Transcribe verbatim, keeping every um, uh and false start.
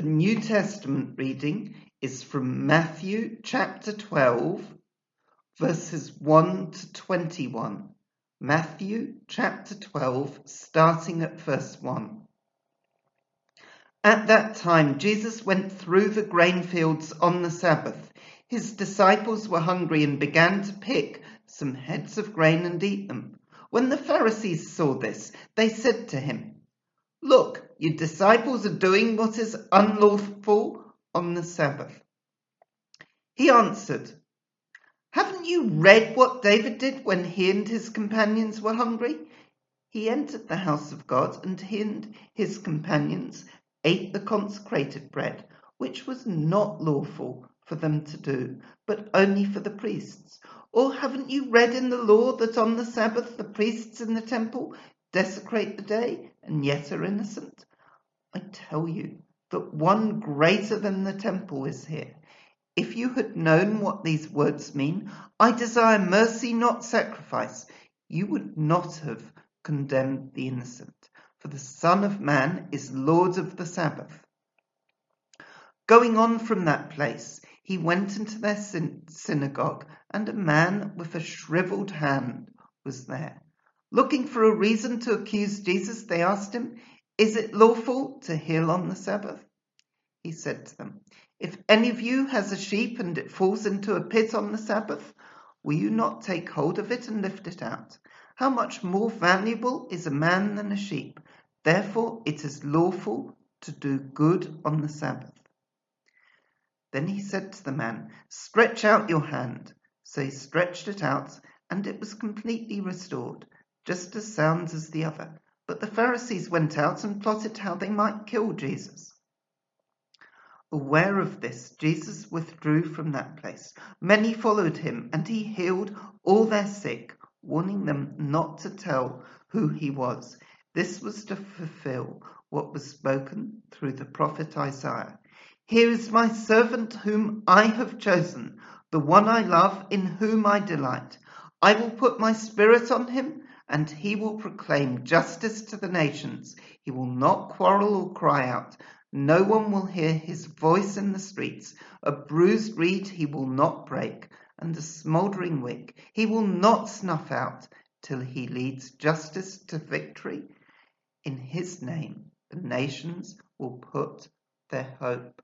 The New Testament reading is from Matthew chapter twelve, verses one to twenty-one. Matthew chapter twelve, starting at verse one. At that time, Jesus went through the grain fields on the Sabbath. His disciples were hungry and began to pick some heads of grain and eat them. When the Pharisees saw this, they said to him, "Look, your disciples are doing what is unlawful on the Sabbath." He answered, "Haven't you read what David did when he and his companions were hungry? He entered the house of God, and he and his companions ate the consecrated bread, which was not lawful for them to do, but only for the priests. Or haven't you read in the law that on the Sabbath the priests in the temple desecrate the day and yet are innocent? I tell you that one greater than the temple is here. If you had known what these words mean, 'I desire mercy, not sacrifice,' you would not have condemned the innocent, for the Son of Man is Lord of the Sabbath." Going on from that place, he went into their syn- synagogue, and a man with a shriveled hand was there. Looking for a reason to accuse Jesus, they asked him, "Is it lawful to heal on the Sabbath?" He said to them, "If any of you has a sheep and it falls into a pit on the Sabbath, will you not take hold of it and lift it out? How much more valuable is a man than a sheep? Therefore it is lawful to do good on the Sabbath." Then he said to the man, "Stretch out your hand." So he stretched it out, and it was completely restored, just as sound as the other. But the Pharisees went out and plotted how they might kill Jesus. Aware of this, Jesus withdrew from that place. Many followed him, and he healed all their sick, warning them not to tell who he was. This was to fulfill what was spoken through the prophet Isaiah. "Here is my servant whom I have chosen, the one I love, in whom I delight. I will put my spirit on him, and he will proclaim justice to the nations. He will not quarrel or cry out. No one will hear his voice in the streets. A bruised reed he will not break, and a smouldering wick he will not snuff out, till he leads justice to victory. In his name the nations will put their hope."